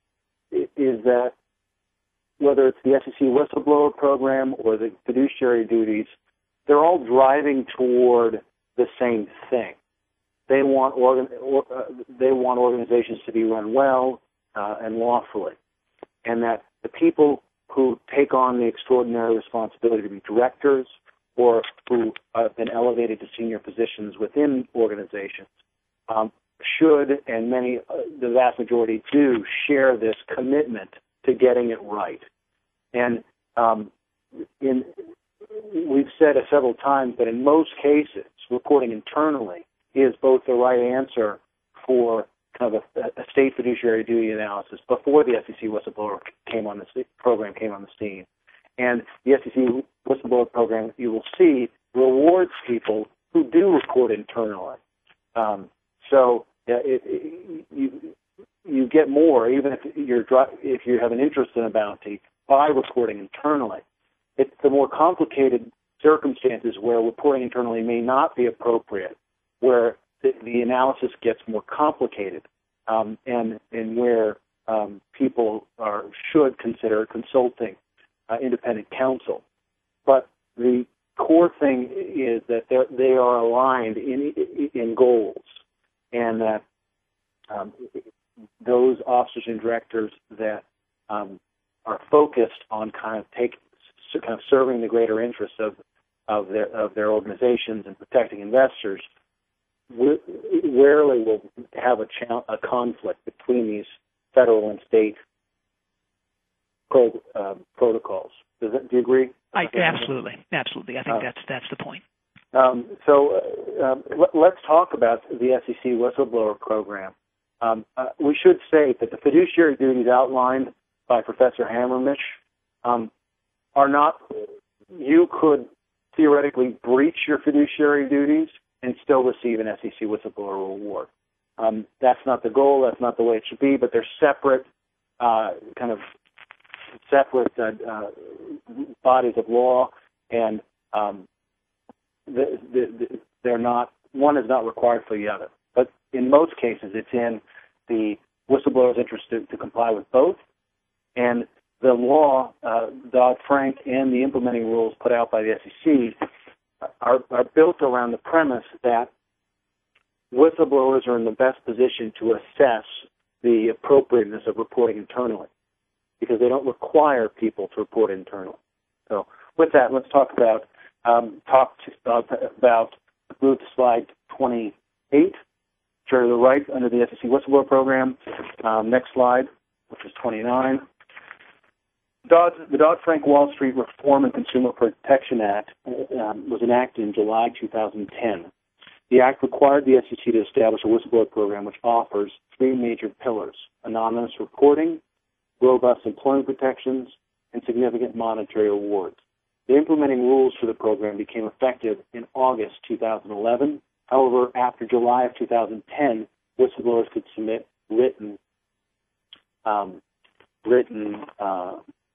is that whether it's the S E C whistleblower program or the fiduciary duties, they're all driving toward the same thing. They want organ, or, uh, they want organizations to be run well uh, and lawfully, and that the people who take on the extraordinary responsibility to be directors or who have been elevated to senior positions within organizations um, should, and many, uh, the vast majority do, share this commitment to getting it right. And um, in we've said it several times that in most cases, reporting internally is both the right answer for kind of a, a state fiduciary duty analysis before the S E C whistleblower came on the program came on the scene, and the S E C whistleblower program, you will see, rewards people who do report internally. Um, so uh, it, it, you you get more even if you're if you have an interest in a bounty by reporting internally. It's the more complicated circumstances where reporting internally may not be appropriate, where the, the analysis gets more complicated, um, and and where um, people are should consider consulting uh, independent counsel. But the core thing is that they are aligned in in goals, and that um, those officers and directors that um, are focused on kind of taking kind of serving the greater interests of of their of their organizations and protecting investors, rarely will have a, cha- a conflict between these federal and state pro, uh, protocols. Does that, do you agree? I, absolutely, absolutely. I think uh, that's that's the point. Um, so uh, um, let, let's talk about the S E C whistleblower program. Um, uh, we should say that the fiduciary duties outlined by Professor Hammermish um, are not. You could theoretically breach your fiduciary duties and still receive an S E C whistleblower reward. Um, that's not the goal. That's not the way it should be. But they're separate, uh, kind of separate uh, uh, bodies of law, and um, the, the, the, they're not. One is not required for the other. But in most cases, it's in the whistleblower's interest to, to comply with both, and the law, uh, Dodd-Frank, and the implementing rules put out by the S E C are, are built around the premise that whistleblowers are in the best position to assess the appropriateness of reporting internally, because they don't require people to report internally. So, with that, let's talk about um, talk to, uh, about move to slide twenty-eight. To the right under the S E C whistleblower program. Um, next slide, which is twenty-nine. Dodd, the Dodd-Frank Wall Street Reform and Consumer Protection Act um, was enacted in July two thousand ten. The act required the S E C to establish a whistleblower program which offers three major pillars: anonymous reporting, robust employment protections, and significant monetary awards. The implementing rules for the program became effective in August two thousand eleven. However, after July of two thousand ten, whistleblowers could submit written um, written uh,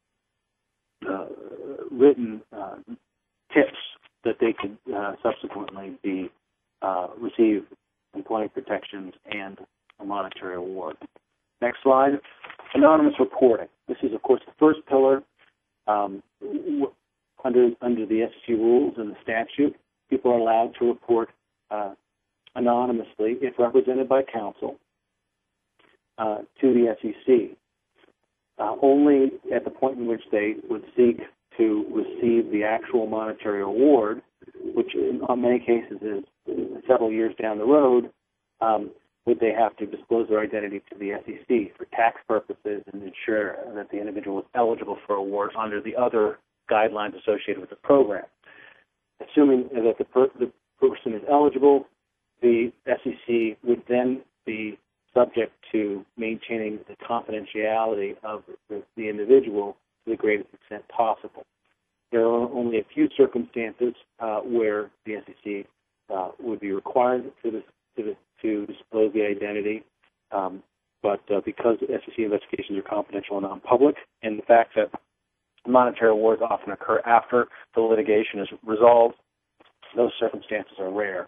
uh, written uh, tips that they could uh, subsequently be uh, receive employment protections and a monetary award. Next slide. Anonymous reporting. This is, of course, the first pillar um, under under the S E C rules and the statute. People are allowed to report Uh, anonymously, if represented by counsel, uh, to the S E C. uh, only at the point in which they would seek to receive the actual monetary award, which in many cases is several years down the road, um, would they have to disclose their identity to the S E C for tax purposes and ensure that the individual is eligible for award under the other guidelines associated with the program. Assuming that the, per- the person is eligible, the S E C would then be subject to maintaining the confidentiality of the, the individual to the greatest extent possible. There are only a few circumstances uh, where the S E C uh, would be required to, this, to, to disclose the identity, um, but uh, because S E C investigations are confidential and non-public, and the fact that monetary awards often occur after the litigation is resolved, those circumstances are rare.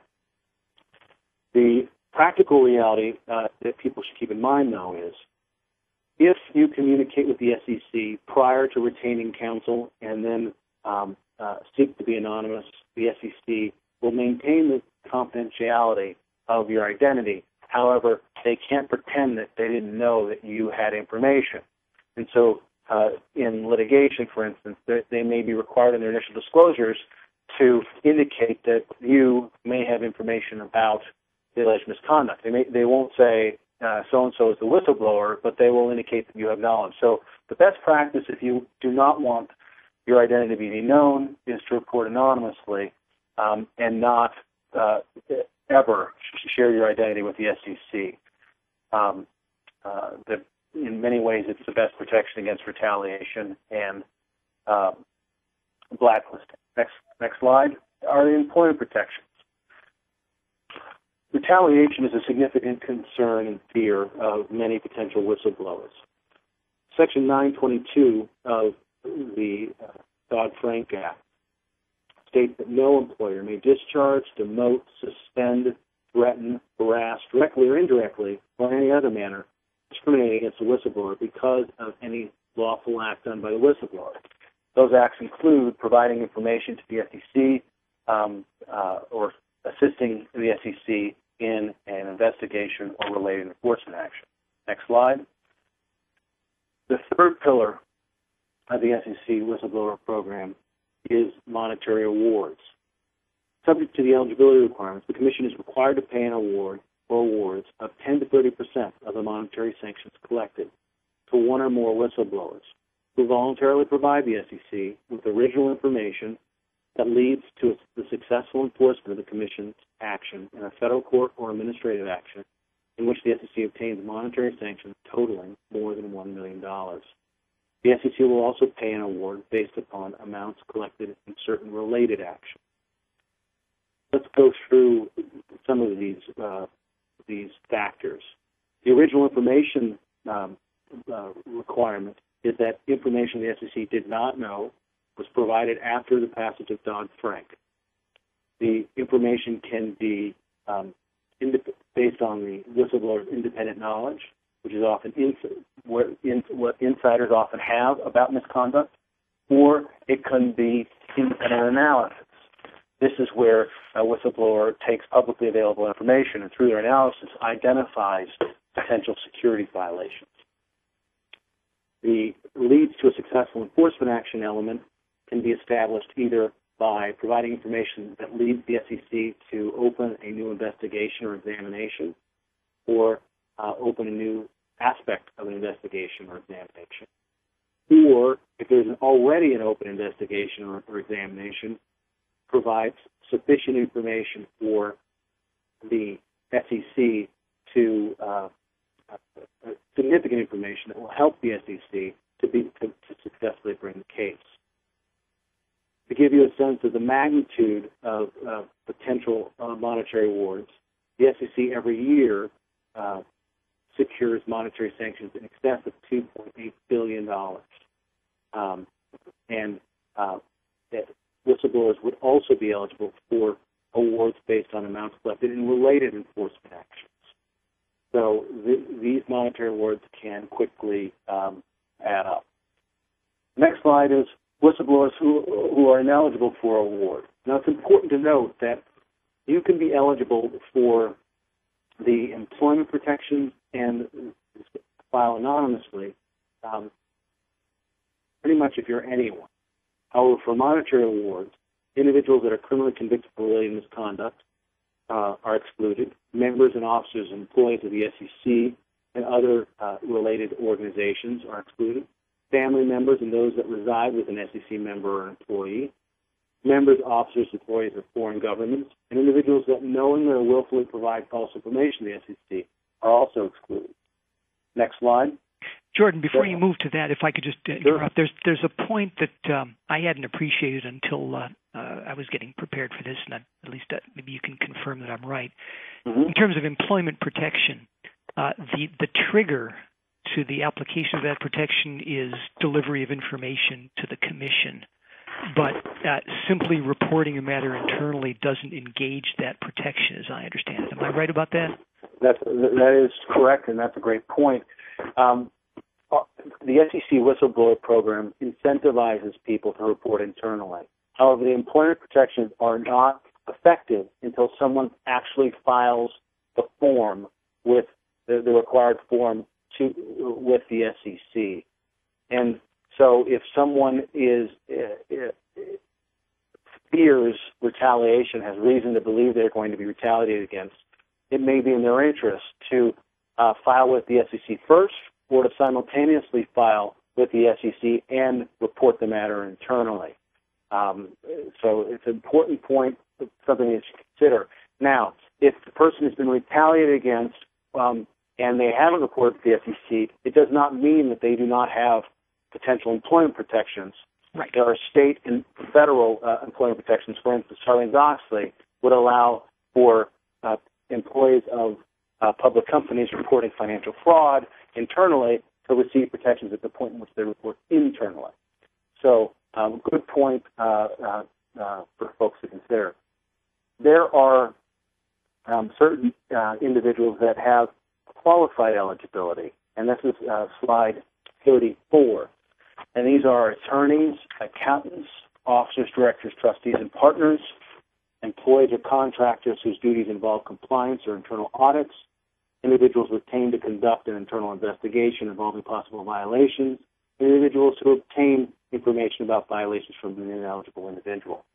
The practical reality uh, that people should keep in mind, though, is if you communicate with the S E C prior to retaining counsel and then um, uh, seek to be anonymous, the S E C will maintain the confidentiality of your identity. However, they can't pretend that they didn't know that you had information. And so uh, in litigation, for instance, they, they may be required in their initial disclosures to indicate that you may have information about the alleged misconduct. They, may, they won't say uh, so-and-so is the whistleblower, but they will indicate that you have knowledge. So the best practice, if you do not want your identity to be known, is to report anonymously um, and not uh, ever share your identity with the S E C. Um, uh, the, in many ways, it's the best protection against retaliation and uh, blacklisting. Next, next slide are the employment protections. Retaliation is a significant concern and fear of many potential whistleblowers. Section nine twenty-two of the uh, Dodd-Frank Act states that no employer may discharge, demote, suspend, threaten, harass, directly or indirectly, or in any other manner, discriminate against a whistleblower because of any lawful act done by the whistleblower. Those acts include providing information to the S E C um, uh, or assisting the S E C in an investigation or related enforcement action. Next slide. The third pillar of the S E C whistleblower program is monetary awards. Subject to the eligibility requirements, the Commission is required to pay an award or awards of ten to thirty percent of the monetary sanctions collected to one or more whistleblowers who voluntarily provide the S E C with original information that leads to the successful enforcement of the Commission's action in a federal court or administrative action in which the S E C obtains monetary sanctions totaling more than one million dollars. The S E C will also pay an award based upon amounts collected in certain related actions. Let's go through some of these uh, these factors. The original information um, uh, requirement is that information the S E C did not know was provided after the passage of Dodd-Frank. The information can be um, indep- based on the whistleblower's independent knowledge, which is often ins- what, in- what insiders often have about misconduct, or it can be independent analysis. This is where a whistleblower takes publicly available information and through their analysis identifies potential security violations. The leads to a successful enforcement action element can be established either by providing information that leads the S E C to open a new investigation or examination, or uh, open a new aspect of an investigation or examination. Or, if there's already an open investigation or, or examination, provides sufficient information for the S E C to, uh, uh, significant information that will help the S E C to, be, to, to successfully bring the case. To give you a sense of the magnitude of uh, potential uh, monetary awards, the S E C every year uh, secures monetary sanctions in excess of two point eight billion dollars. Um, and uh, that whistleblowers would also be eligible for awards based on amounts collected in related enforcement actions. So th- these monetary awards can quickly um, add up. Next slide is whistleblowers who, who are ineligible for award. Now, it's important to note that you can be eligible for the employment protections and file anonymously um, pretty much if you're anyone. However, for monetary awards, individuals that are criminally convicted for related misconduct uh, are excluded. Members and officers and employees of the S E C and other uh, related organizations are excluded. Family members and those that reside with an S E C member or employee. Members, officers, employees of foreign governments, and individuals that knowingly or willfully provide false information to the S E C are also excluded. Next slide. Jordan, before you move to that, if I could just interrupt, Sure. there's there's a point that um, I hadn't appreciated until uh, uh, I was getting prepared for this, and I, at least uh, maybe you can confirm that I'm right. Mm-hmm. In terms of employment protection, uh, the the trigger to the application of that protection is delivery of information to the commission, but uh, simply reporting a matter internally doesn't engage that protection, as I understand it. Am I right about that? That's, that is correct, and that's a great point. Um, the S E C whistleblower program incentivizes people to report internally. However, the employment protections are not effective until someone actually files the form with the, the required form to with the S E C. And so if someone is uh, fears retaliation, has reason to believe they're going to be retaliated against, it may be in their interest to uh, file with the S E C first, or to simultaneously file with the S E C and report the matter internally. Um, so it's an important point, something you should consider. Now, if the person has been retaliated against um, and they haven't reported to the S E C, it does not mean that they do not have potential employment protections. Right. There are state and federal uh, employment protections. For instance, Sarbanes-Oxley would allow for uh, employees of uh, public companies reporting financial fraud internally to receive protections at the point in which they report internally. So, um, good point uh, uh, uh, for folks to consider. There are um, certain uh, individuals that have qualified eligibility, and this is uh, slide thirty-four. And these are attorneys, accountants, officers, directors, trustees, and partners, employees or contractors whose duties involve compliance or internal audits, individuals retained to conduct an internal investigation involving possible violations, and individuals who obtain information about violations from an ineligible individual.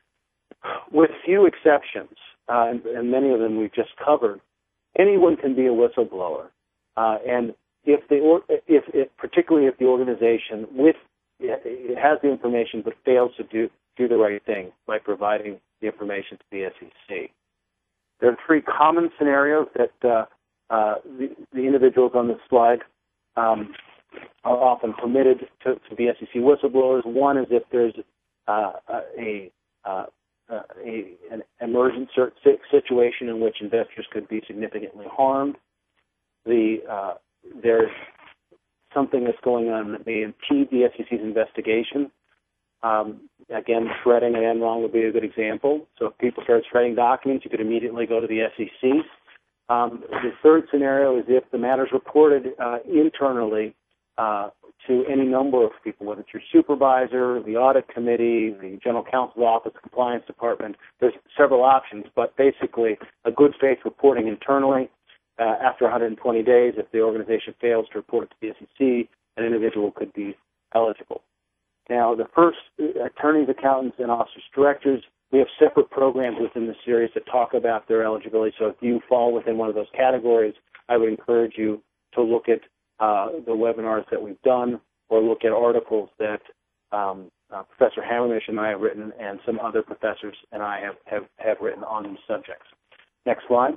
With few exceptions, uh, and, and many of them we've just covered, anyone can be a whistleblower. Uh, and if the, or, if, if particularly if the organization with it has the information but fails to do do the right thing by providing the information to the S E C. There are three common scenarios that uh, uh, the, the individuals on this slide um, are often permitted to, to be S E C whistleblowers. One is if there's uh, a, uh, a an emergent situation in which investors could be significantly harmed. The uh, there's something that's going on that may impede the S E C's investigation. Um, again, shredding an Enron would be a good example. So if people start shredding documents, you could immediately go to the S E C. Um, the third scenario is if the matter is reported uh, internally uh, to any number of people, whether it's your supervisor, the audit committee, the general counsel's office, compliance department. There's several options, but basically a good faith reporting internally. Uh, after one hundred twenty days, if the organization fails to report it to the S E C, an individual could be eligible. Now, the first, uh, attorneys, accountants, and officers, directors, we have separate programs within the series that talk about their eligibility. So if you fall within one of those categories, I would encourage you to look at uh, the webinars that we've done or look at articles that um, uh, Professor Hammermish and I have written and some other professors and I have, have, have written on these subjects. Next slide.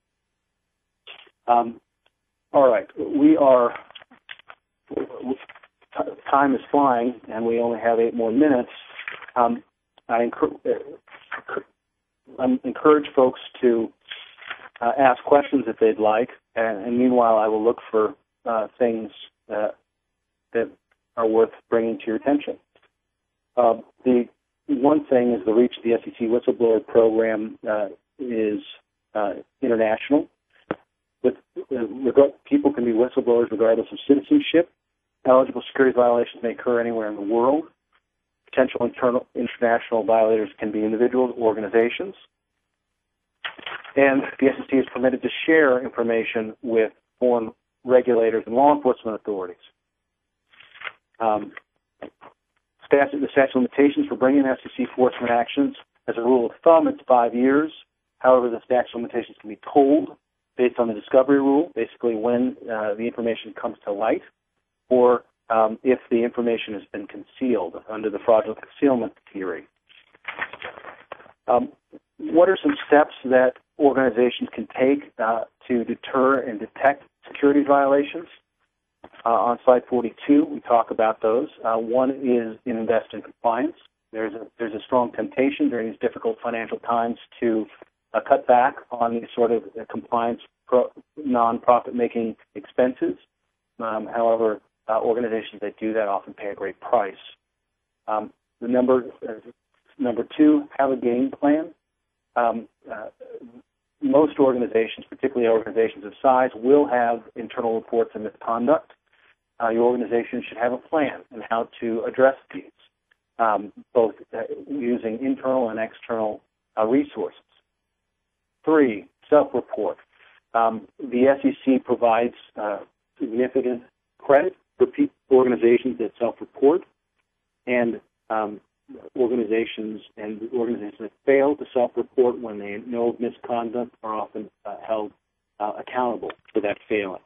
Um, all right, we are, time is flying, and we only have eight more minutes. Um, I encourage, I encourage folks to uh, ask questions if they'd like, and, and meanwhile, I will look for uh, things uh, that are worth bringing to your attention. Uh, the one thing is the reach of the S E C whistleblower program uh, is uh, international. With, uh, regard, people can be whistleblowers regardless of citizenship. Eligible securities violations may occur anywhere in the world. Potential internal, international violators can be individuals, organizations. And the S E C is permitted to share information with foreign regulators and law enforcement authorities. Um, statute, the statute of limitations for bringing S E C enforcement actions, as a rule of thumb, it's five years. However, the statute of limitations can be tolled based on the discovery rule, basically when uh, the information comes to light, or um, if the information has been concealed under the fraudulent concealment theory. Um, what are some steps that organizations can take uh, to deter and detect securities violations? Uh, on slide forty-two, we talk about those. Uh, one is invest in compliance. There's a, there's a strong temptation during these difficult financial times to uh, cut back on these sort of uh, compliance pro- non-profit-making expenses. Um, however, uh, organizations that do that often pay a great price. Um, the number uh, number two, have a game plan. Um, uh, most organizations, particularly organizations of size, will have internal reports of misconduct. Uh, your organization should have a plan on how to address these, um, both uh, using internal and external uh, resources. Three, self-report. Um, the S E C provides uh, significant credit for pe- organizations that self-report, and um, organizations and organizations that fail to self-report when they know of misconduct are often uh, held uh, accountable for that failing.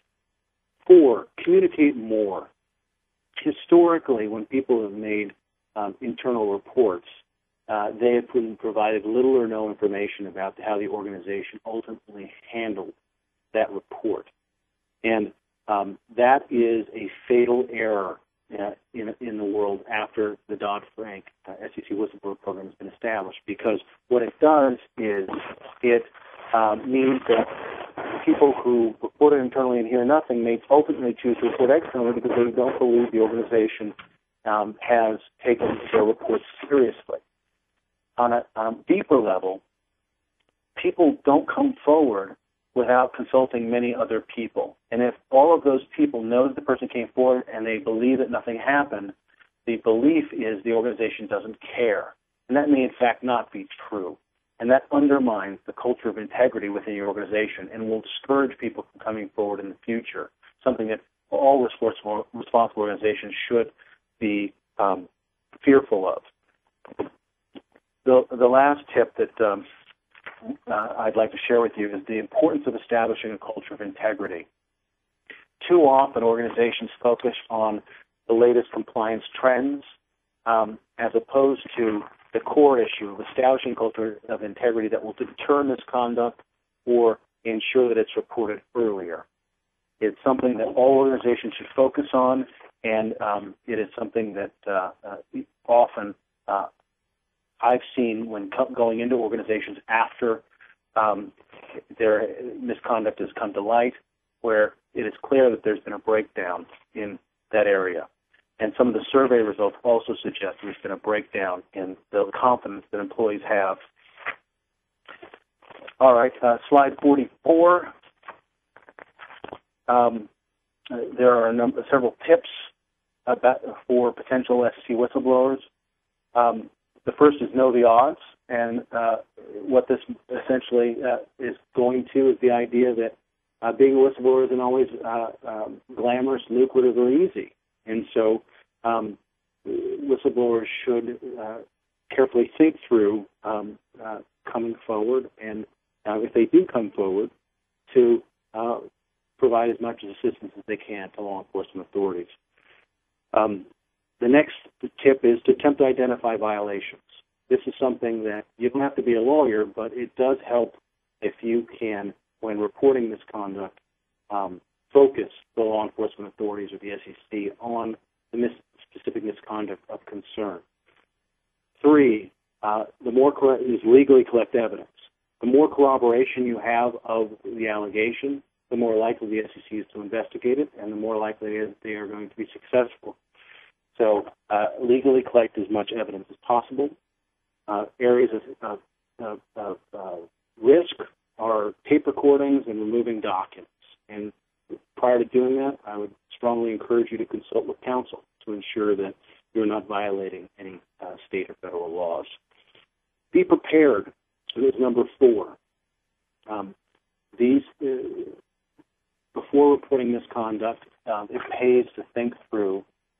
Four, communicate more. Historically, when people have made um, internal reports, uh, they have been provided little or no information about how the organization ultimately handled that report. And um, that is a fatal error uh, in, in the world after the Dodd-Frank uh, S E C whistleblower program has been established, because what it does is it um, means that people who report it internally and hear nothing may ultimately choose to report externally because they don't believe the organization um, has taken their reports seriously. On a um, deeper level, people don't come forward without consulting many other people. And if all of those people know that the person came forward and they believe that nothing happened, the belief is the organization doesn't care. And that may, in fact, not be true. And that undermines the culture of integrity within your organization and will discourage people from coming forward in the future, something that all responsible, responsible organizations should be um, fearful of. The, the last tip that um, uh, I'd like to share with you is the importance of establishing a culture of integrity. Too often, organizations focus on the latest compliance trends um, as opposed to the core issue of establishing a culture of integrity that will deter misconduct or ensure that it's reported earlier. It's something that all organizations should focus on, and um, it is something that uh, uh, often uh, I've seen when co- going into organizations after um, their misconduct has come to light, where it is clear that there's been a breakdown in that area. And some of the survey results also suggest there's been a breakdown in the confidence that employees have. All right, uh, slide forty-four. Um, uh, there are a number, several tips about, for potential S E C whistleblowers. Um, the first is know the odds, and uh, what this essentially uh, is going to is the idea that uh, being a whistleblower isn't always uh, um, glamorous, lucrative, or easy. And so um, whistleblowers should uh, carefully think through um, uh, coming forward, and uh, if they do come forward, to uh, provide as much assistance as they can to law enforcement authorities. Um, the next tip is to attempt to identify violations. This is something that you don't have to be a lawyer, but it does help if you can, when reporting misconduct, um, focus the law enforcement authorities or the S E C on the mis- specific misconduct of concern. Three, uh, the more cor- is legally collect evidence. The more corroboration you have of the allegation, the more likely the S E C is to investigate it, and the more likely it is they are going to be successful. So uh, legally collect as much evidence as possible. Uh, areas of, of, of uh, risk are tape recordings and removing documents. And prior to doing that, I would strongly encourage you to consult with counsel to ensure that you're not violating any uh, state or federal laws. Be prepared. So this is number four. Um, these, uh, before reporting misconduct, um, it pays to think through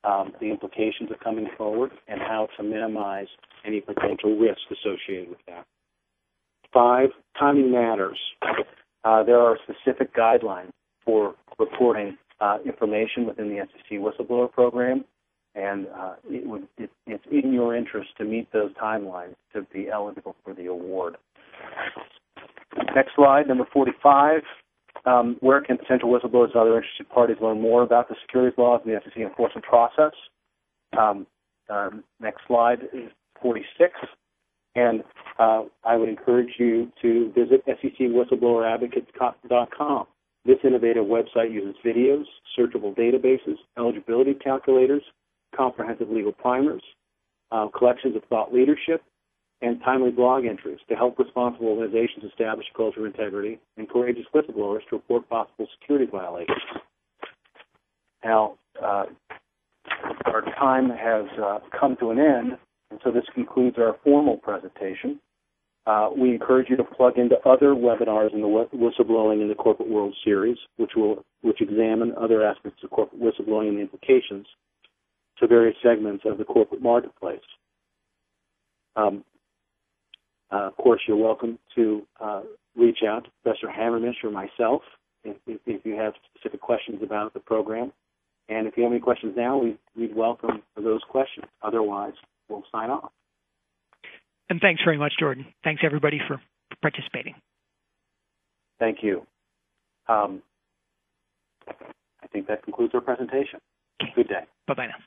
um, the implications of coming forward, and how to minimize any potential risks associated with that. Five, timing matters. Uh, there are specific guidelines for reporting uh, information within the S E C whistleblower program, and uh, it would, it, it's in your interest to meet those timelines to be eligible for the award. Next slide, number forty-five. Um, where can potential whistleblowers and other interested parties learn more about the securities laws and the S E C enforcement process? Um, um, next slide is forty-six. And uh, I would encourage you to visit S E C whistleblower advocates dot com. This innovative website uses videos, searchable databases, eligibility calculators, comprehensive legal primers, uh, collections of thought leadership, and timely blog entries to help responsible organizations establish a culture of integrity and courageous whistleblowers to report possible security violations. Now, uh, our time has uh, come to an end, and so this concludes our formal presentation. Uh, we encourage you to plug into other webinars in the Whistleblowing in the Corporate World series, which will which examine other aspects of corporate whistleblowing and the implications to various segments of the corporate marketplace. Um, uh, of course, you're welcome to uh, reach out to Professor Hammermish or myself if, if, if you have specific questions about the program. And if you have any questions now, we, we'd welcome those questions. Otherwise, we'll sign off. And thanks very much, Jordan. Thanks, everybody, for participating. Thank you. Um, I think that concludes our presentation. Okay. Good day. Bye-bye now.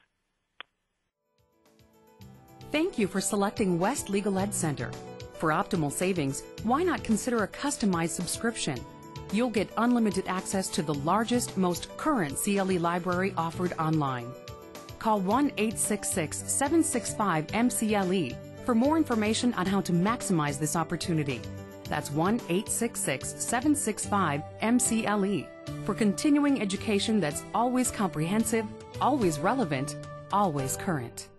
Thank you for selecting West Legal Ed Center. For optimal savings, why not consider a customized subscription? You'll get unlimited access to the largest, most current C L E library offered online. Call one eight six six, seven six five, M C L E for more information on how to maximize this opportunity. That's one eight six six, seven six five, M C L E for continuing education that's always comprehensive, always relevant, always current.